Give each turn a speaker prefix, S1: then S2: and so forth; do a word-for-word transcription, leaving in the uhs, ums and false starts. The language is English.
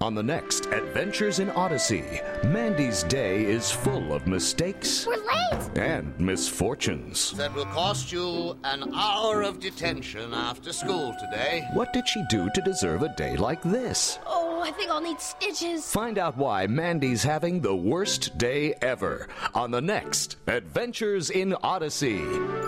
S1: On the next Adventures in Odyssey, Mandy's day is full of mistakes.
S2: We're late!
S1: And misfortunes.
S3: That will cost you an hour of detention after school today.
S1: What did she do to deserve a day like this?
S2: Oh, I think I'll need stitches.
S1: Find out why Mandy's having the worst day ever on the next Adventures in Odyssey.